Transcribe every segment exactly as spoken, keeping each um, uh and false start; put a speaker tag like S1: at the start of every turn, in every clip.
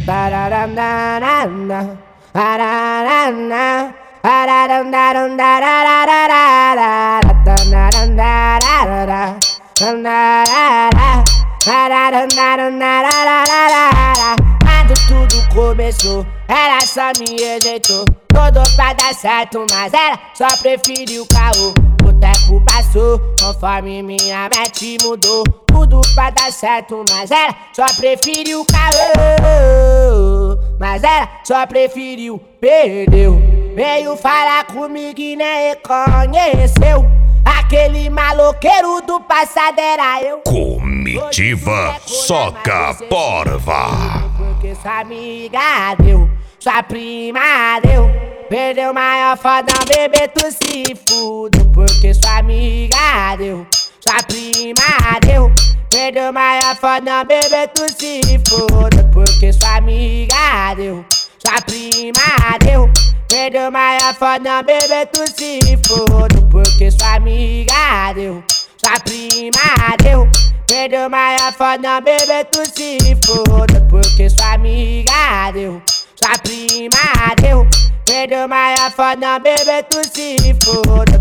S1: Quando tudo começou, ela só me rejeitou. Todo pra dar certo, mas ela só preferiu caô. O tempo passou, conforme minha mente mudou. Tudo pra dar certo, mas ela só preferiu caô. Mas ela só preferiu, perdeu. Veio falar comigo e nem reconheceu. Aquele maloqueiro do passado era eu.
S2: Comitiva Soca Porva.
S1: Porque sua amiga deu, sua prima deu. Perdeu maior fodão, bebê, tu se fude. Porque sua amiga deu, sua prima deu. Perdeu maior fodão, bebê, tu se fude. Porque sua amiga deu, sua prima deu. Perdeu maior fodão, bebê, tu se fude. Porque sua amiga deu, sua prima deu. Perdeu maior fodão, bebê, tu se fude. Porque sua amiga deu, sua prima deu. Perdeu maior fodão, bebê, tu se fude.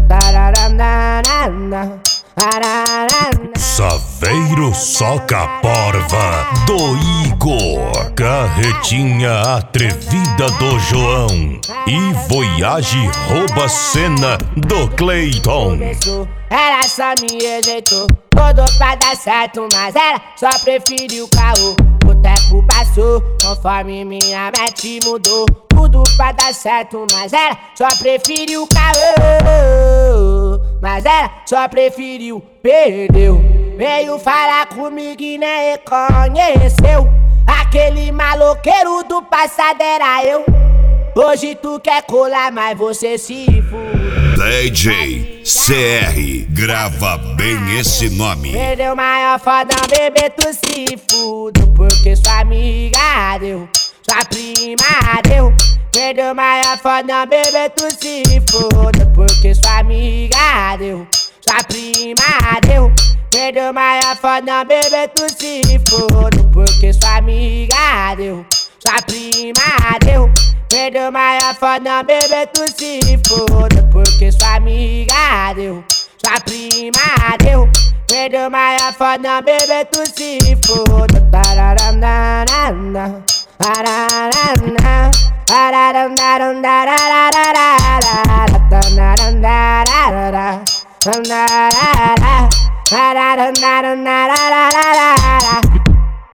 S2: Saveiro Soca Porva do Igor, Carretinha Atrevida do João e Voyage Rouba Cena do Cleiton.
S1: Ela só me rejeitou. Todo pra dar certo, mas ela só preferiu caô. O tempo passou, conforme minha mente mudou. Tudo pra dar certo, mas ela só preferiu caô. Mas ela só preferiu, perdeu. Veio falar comigo e nem reconheceu. Aquele maloqueiro do passado era eu. Hoje tu quer colar, mas você se fude.
S2: D J C R, grava bem esse nome.
S1: Perdeu maior fodão, bebê, tu se fude. Porque sua amiga deu, sua prima deu. Perdeu maior fodão, bebê, tu se fude. Porque sua amiga deu, sua prima deu. Perdeu maior fodão, bebê, tu se fude. Porque sua amiga deu, sua prima deu. Perdeu maior fodão, bebê, tu se fude. Porque sua amiga deu, sua prima deu. Perdeu maior fodão, bebê, tu se fude.